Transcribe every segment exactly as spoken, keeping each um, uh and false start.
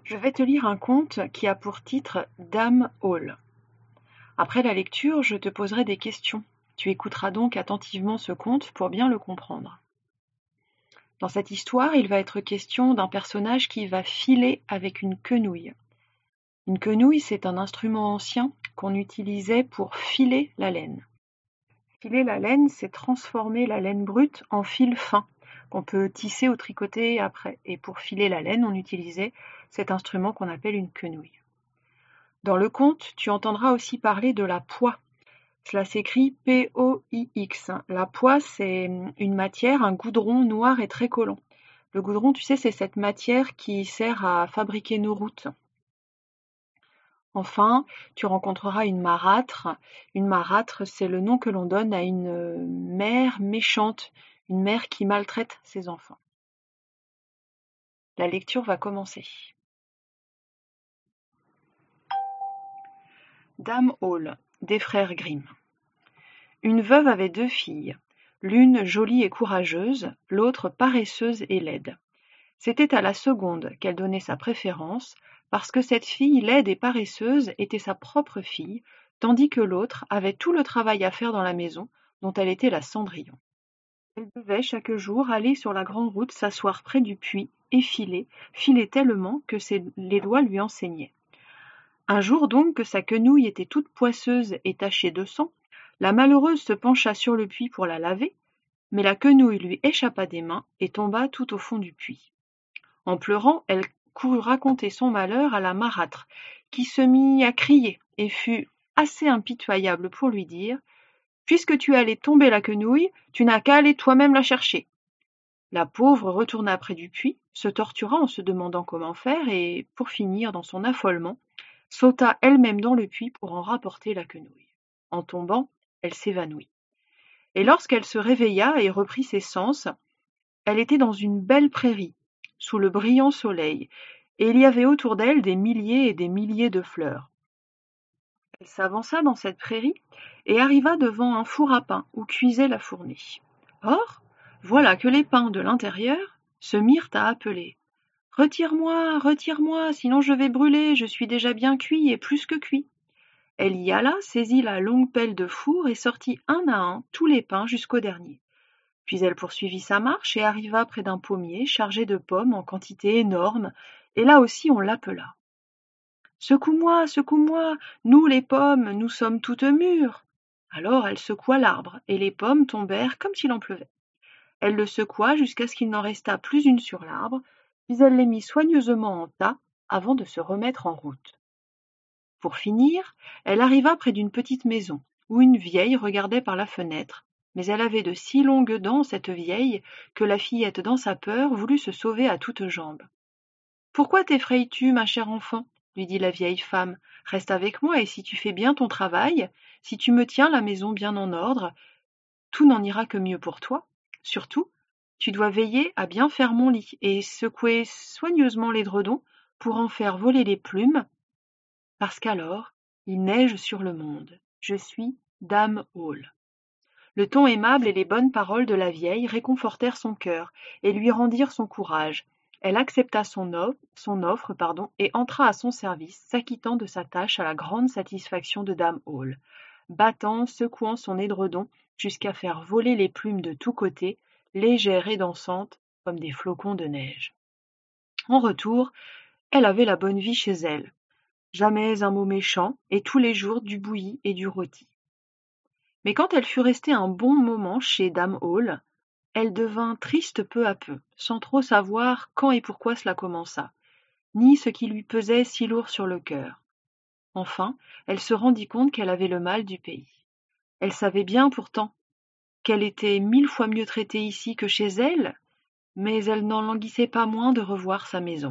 Je vais te lire un conte qui a pour titre Dame Hall. Après la lecture, je te poserai des questions. Tu écouteras donc attentivement ce conte pour bien le comprendre. Dans cette histoire, il va être question d'un personnage qui va filer avec une quenouille. Une quenouille, c'est un instrument ancien qu'on utilisait pour filer la laine. Filer la laine, c'est transformer la laine brute en fil fin, qu'on peut tisser ou tricoter après. Et pour filer la laine, on utilisait cet instrument qu'on appelle une quenouille. Dans le conte, tu entendras aussi parler de la poix. Cela s'écrit P O I X. La poix, c'est une matière, un goudron noir et très collant. Le goudron, tu sais, c'est cette matière qui sert à fabriquer nos routes. Enfin, tu rencontreras une marâtre. Une marâtre, c'est le nom que l'on donne à une mère méchante, une mère qui maltraite ses enfants. La lecture va commencer. Dame Hall, des frères Grimm. Une veuve avait deux filles, l'une jolie et courageuse, l'autre paresseuse et laide. C'était à la seconde qu'elle donnait sa préférence, parce que cette fille laide et paresseuse était sa propre fille, tandis que l'autre avait tout le travail à faire dans la maison, dont elle était la cendrillon. Elle devait chaque jour aller sur la grande route s'asseoir près du puits et filer, filer tellement que ses, les doigts lui enseignaient. Un jour donc que sa quenouille était toute poisseuse et tachée de sang, la malheureuse se pencha sur le puits pour la laver, mais la quenouille lui échappa des mains et tomba tout au fond du puits. En pleurant, elle courut raconter son malheur à la marâtre, qui se mit à crier et fut assez impitoyable pour lui dire « Puisque tu allais tomber la quenouille, tu n'as qu'à aller toi-même la chercher. » La pauvre retourna près du puits, se tortura en se demandant comment faire et, pour finir dans son affolement, sauta elle-même dans le puits pour en rapporter la quenouille. En tombant, elle s'évanouit. Et lorsqu'elle se réveilla et reprit ses sens, elle était dans une belle prairie, sous le brillant soleil, et il y avait autour d'elle des milliers et des milliers de fleurs. Elle s'avança dans cette prairie et arriva devant un four à pain où cuisait la fournée. Or, voilà que les pains de l'intérieur se mirent à appeler. « Retire-moi, retire-moi, sinon je vais brûler, je suis déjà bien cuit et plus que cuit. » Elle y alla, saisit la longue pelle de four et sortit un à un tous les pains jusqu'au dernier. Puis elle poursuivit sa marche et arriva près d'un pommier chargé de pommes en quantité énorme, et là aussi on l'appela. « Secoue-moi, secoue-moi, nous les pommes, nous sommes toutes mûres. » Alors elle secoua l'arbre, et les pommes tombèrent comme s'il en pleuvait. Elle le secoua jusqu'à ce qu'il n'en restât plus une sur l'arbre, puis elle les mit soigneusement en tas avant de se remettre en route. Pour finir, elle arriva près d'une petite maison, où une vieille regardait par la fenêtre, mais elle avait de si longues dents, cette vieille, que la fillette, dans sa peur, voulut se sauver à toutes jambes. « Pourquoi t'effrayes-tu, ma chère enfant ?» lui dit la vieille femme. « Reste avec moi, et si tu fais bien ton travail, si tu me tiens la maison bien en ordre, tout n'en ira que mieux pour toi. Surtout, tu dois veiller à bien faire mon lit et secouer soigneusement l'édredon pour en faire voler les plumes, parce qu'alors, il neige sur le monde. Je suis Dame Hall. » Le ton aimable et les bonnes paroles de la vieille réconfortèrent son cœur et lui rendirent son courage. Elle accepta son offre, son offre pardon, et entra à son service, s'acquittant de sa tâche à la grande satisfaction de Dame Hall, battant, secouant son édredon jusqu'à faire voler les plumes de tous côtés, légères et dansantes comme des flocons de neige. En retour, elle avait la bonne vie chez elle. Jamais un mot méchant, et tous les jours du bouilli et du rôti. Mais quand elle fut restée un bon moment chez Dame Hall, elle devint triste peu à peu, sans trop savoir quand et pourquoi cela commença, ni ce qui lui pesait si lourd sur le cœur. Enfin, elle se rendit compte qu'elle avait le mal du pays. Elle savait bien pourtant qu'elle était mille fois mieux traitée ici que chez elle, mais elle n'en languissait pas moins de revoir sa maison.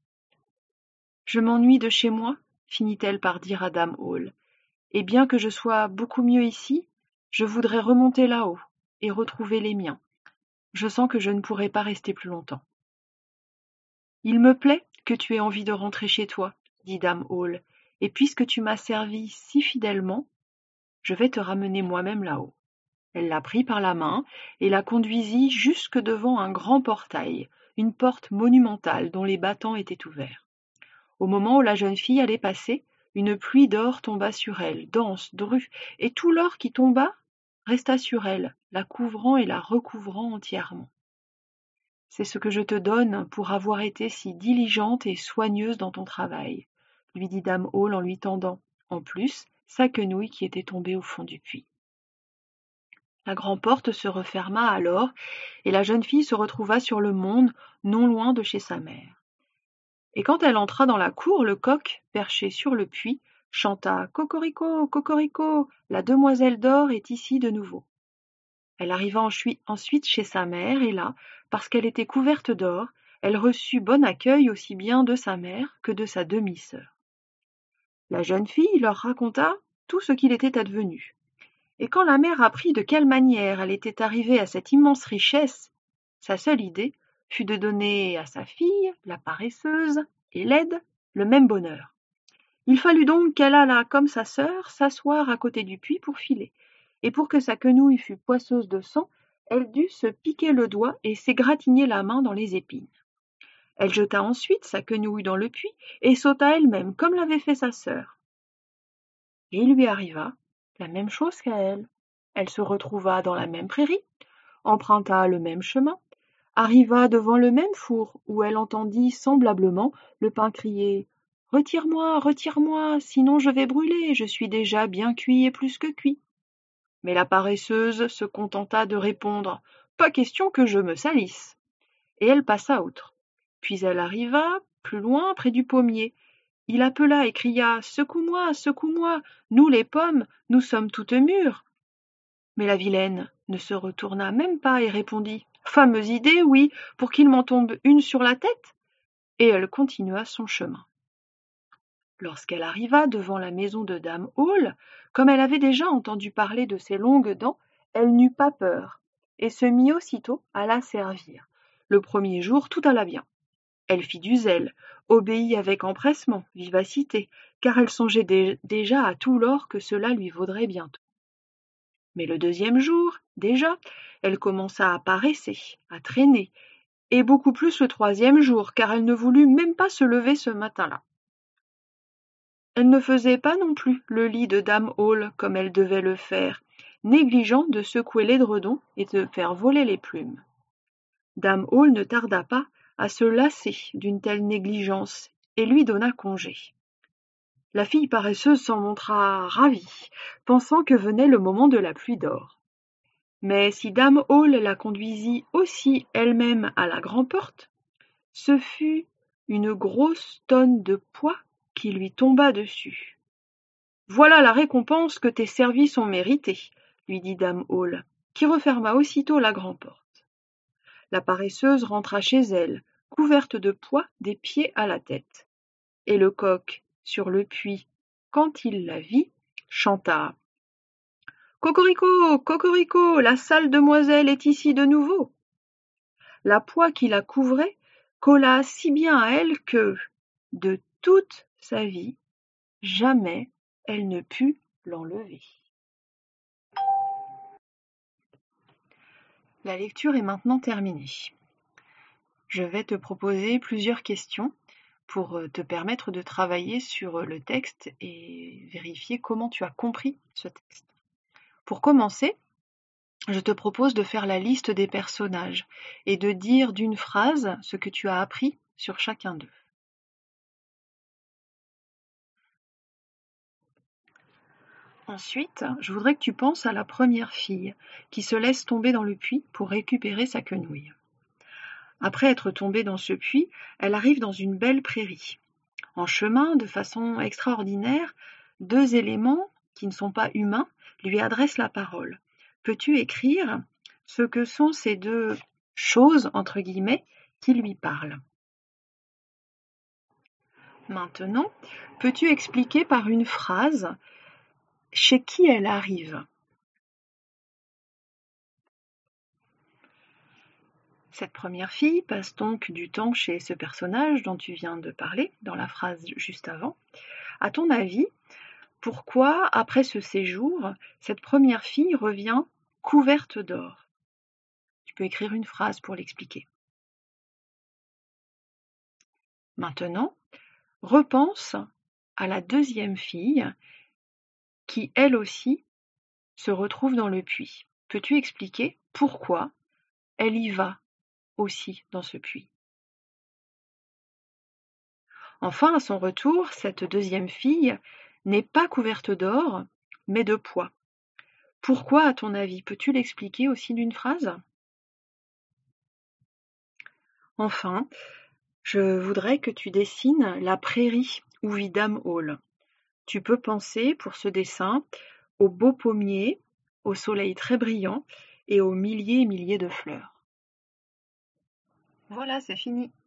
« Je m'ennuie de chez moi, » finit-elle par dire à Dame Hall, « et bien que je sois beaucoup mieux ici, je voudrais remonter là-haut et retrouver les miens. Je sens que je ne pourrai pas rester plus longtemps. »« Il me plaît que tu aies envie de rentrer chez toi, » dit Dame Hall, « et puisque tu m'as servi si fidèlement, je vais te ramener moi-même là-haut. » Elle la prit par la main et la conduisit jusque devant un grand portail, une porte monumentale dont les battants étaient ouverts. Au moment où la jeune fille allait passer, une pluie d'or tomba sur elle, dense, drue, et tout l'or qui tomba resta sur elle, la couvrant et la recouvrant entièrement. C'est ce que je te donne pour avoir été si diligente et soigneuse dans ton travail, lui dit dame Hall en lui tendant, en plus, sa quenouille qui était tombée au fond du puits. La grande-porte se referma alors, et la jeune fille se retrouva sur le monde, non loin de chez sa mère. Et quand elle entra dans la cour, le coq, perché sur le puits, chanta « Cocorico, cocorico, la demoiselle d'or est ici de nouveau ». Elle arriva ensuite chez sa mère, et là, parce qu'elle était couverte d'or, elle reçut bon accueil aussi bien de sa mère que de sa demi-sœur. La jeune fille leur raconta tout ce qu'il était advenu. Et quand la mère apprit de quelle manière elle était arrivée à cette immense richesse, sa seule idée fut de donner à sa fille, la paresseuse et laide, le même bonheur. Il fallut donc qu'elle allât, comme sa sœur, s'asseoir à côté du puits pour filer, et pour que sa quenouille fût poisseuse de sang, elle dut se piquer le doigt et s'égratigner la main dans les épines. Elle jeta ensuite sa quenouille dans le puits et sauta elle-même, comme l'avait fait sa sœur. Et il lui arriva la même chose qu'à elle. Elle se retrouva dans la même prairie, emprunta le même chemin, arriva devant le même four où elle entendit semblablement le pain crier « Retire-moi, retire-moi, sinon je vais brûler, je suis déjà bien cuit et plus que cuit. » Mais la paresseuse se contenta de répondre « Pas question que je me salisse. » Et elle passa outre. Puis elle arriva, plus loin, près du pommier. Il appela et cria « Secoue-moi, secoue-moi, nous les pommes, nous sommes toutes mûres. » Mais la vilaine ne se retourna même pas et répondit « Fameuse idée, oui, pour qu'il m'en tombe une sur la tête !» Et elle continua son chemin. Lorsqu'elle arriva devant la maison de dame Hall, comme elle avait déjà entendu parler de ses longues dents, elle n'eut pas peur et se mit aussitôt à la servir. Le premier jour, tout alla bien. Elle fit du zèle, obéit avec empressement, vivacité, car elle songeait dé- déjà à tout l'or que cela lui vaudrait bientôt. Mais le deuxième jour, déjà, elle commença à paresser, à traîner, et beaucoup plus le troisième jour, car elle ne voulut même pas se lever ce matin-là. Elle ne faisait pas non plus le lit de dame Hall comme elle devait le faire, négligeant de secouer l'édredon et de faire voler les plumes. Dame Hall ne tarda pas à se lasser d'une telle négligence et lui donna congé. La fille paresseuse s'en montra ravie, pensant que venait le moment de la pluie d'or. Mais si dame Hall la conduisit aussi elle-même à la grand-porte, ce fut une grosse tonne de poids qui lui tomba dessus. « Voilà la récompense que tes services ont méritée, » lui dit dame Hall, qui referma aussitôt la grand-porte. La paresseuse rentra chez elle, couverte de poids des pieds à la tête. Et le coq, sur le puits, quand il la vit, chanta « Cocorico, cocorico, la sale demoiselle est ici de nouveau !» La poix qui la couvrait colla si bien à elle que, de toute sa vie, jamais elle ne put l'enlever. La lecture est maintenant terminée. Je vais te proposer plusieurs questions pour te permettre de travailler sur le texte et vérifier comment tu as compris ce texte. Pour commencer, je te propose de faire la liste des personnages et de dire d'une phrase ce que tu as appris sur chacun d'eux. Ensuite, je voudrais que tu penses à la première fille qui se laisse tomber dans le puits pour récupérer sa quenouille. Après être tombée dans ce puits, elle arrive dans une belle prairie. En chemin, de façon extraordinaire, deux éléments qui ne sont pas humains lui adressent la parole. Peux-tu écrire ce que sont ces deux choses, entre guillemets, qui lui parlent ? Maintenant, peux-tu expliquer par une phrase chez qui elle arrive ? Cette première fille passe donc du temps chez ce personnage dont tu viens de parler, dans la phrase juste avant. À ton avis, pourquoi, après ce séjour, cette première fille revient couverte d'or ? Tu peux écrire une phrase pour l'expliquer. Maintenant, Repense à la deuxième fille qui, elle aussi, se retrouve dans le puits. Peux-tu expliquer pourquoi elle y va aussi dans ce puits? Enfin, à son retour, cette deuxième fille n'est pas couverte d'or, mais de pois. Pourquoi, à ton avis? Peux-tu l'expliquer aussi d'une phrase? Enfin, je voudrais que tu dessines la prairie où vit Dame Hall. Tu peux penser, pour ce dessin, aux beaux pommiers, au soleil très brillant et aux milliers et milliers de fleurs. Voilà, c'est fini.